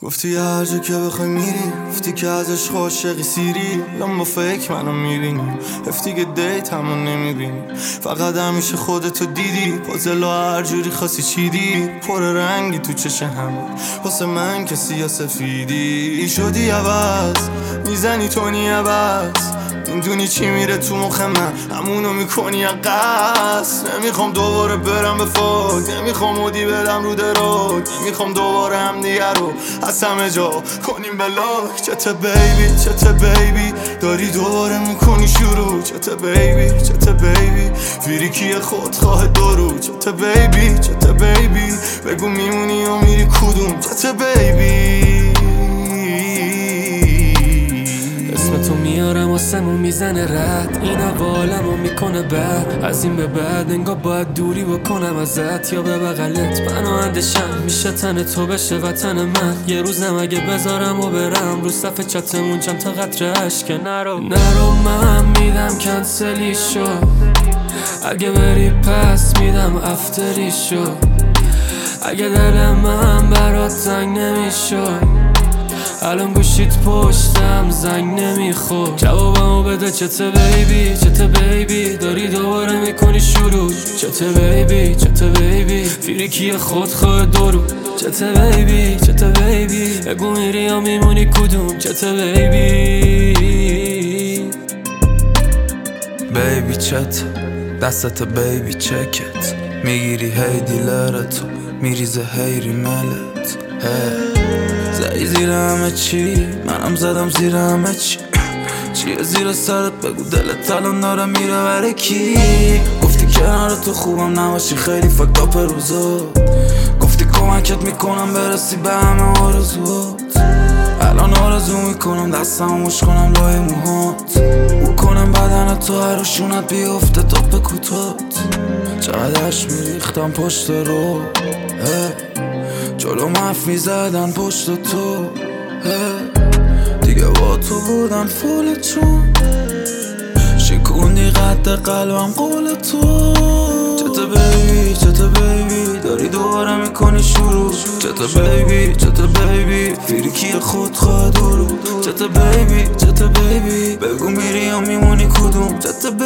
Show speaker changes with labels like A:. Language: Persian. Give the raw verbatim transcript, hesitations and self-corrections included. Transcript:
A: گفتی هر جا که بخوای میری، گفتی که ازش عاشقی سیری، الان با فکر منو میبینی، هفتی که دیت همون نمیبینی، فقط همیشه خودتو دیدی، پازل هر جوری خواستی چیدی، پر رنگی تو چش همه، واسه من که سیاه سفیدی شدی عوض، میزنی تونی عوض، میدونی چی میره تو مخ من، همونو میکنی اقص. نمیخوام دوباره برم به فوق، نمیخوام مودی برم رو درود، نمیخوام دوباره هم دیگه رو از همه جا کنیم بلاک. چته بیبی چته بیبی داری دوباره میکنی شروع، چته بیبی چته بیبی فریکی خودخواه درو، چته بیبی چته بیبی بگو میمونی و میری کدوم، چته بیبی.
B: اسم تو میارم آسمون میزنه رد، این حوالمو میکنه بد، از این به بعد انگار باید دوری بکنم ازت یا به بغلت پناهندشم، میشه تن تو بشه وطن من. یه روزم اگه بذارم و برم رو صفحه چتمون چند تا قطره اشک نرو نرو من میدم کنسلی شو، اگه بری پس میدم افتری شو، اگه دل من برات زنگ نمیشد الان گوشیت پشتم زنگ نمیخور، جوابمو بده چته بیبی چته بیبی داری دوباره میکنی شروع، چته بیبی چته بیبی فریکی خودخواه درو، چته بیبی چته بیبی بگو میری یا میمونی کدوم، چته بیبی.
C: بیبی چت دستت بیبی چکت، میگیری هی دیلرتو میریزه هی ریملت، هی زدی زیر همه چی منم زدم زیر همه چی، چیه زیر سرت بگو دلت الان داره میره بره کی، گفتی کنار تو خوبم نباشی خیلی فکت اپ روزات، گفتی کمکت میکنم برسی به همه آرزوات، الان آرزو میکنم دستم مش کنم لای موهات، او کنم بدن تو هر شونت بیفته توپ کوتات، چقدرش میریختم پشت رو جلو مف میزدن پشت تو دیگه با تو بودن فول چون شکوندی قد قلبم قول تو، چته بیبی چته بیبی داری دوباره میکنی شروع، چته بیبی چته بیبی فریکی خودخواه درو، چته بیبی چته بیبی بگو میری یا میمونی کدوم، چته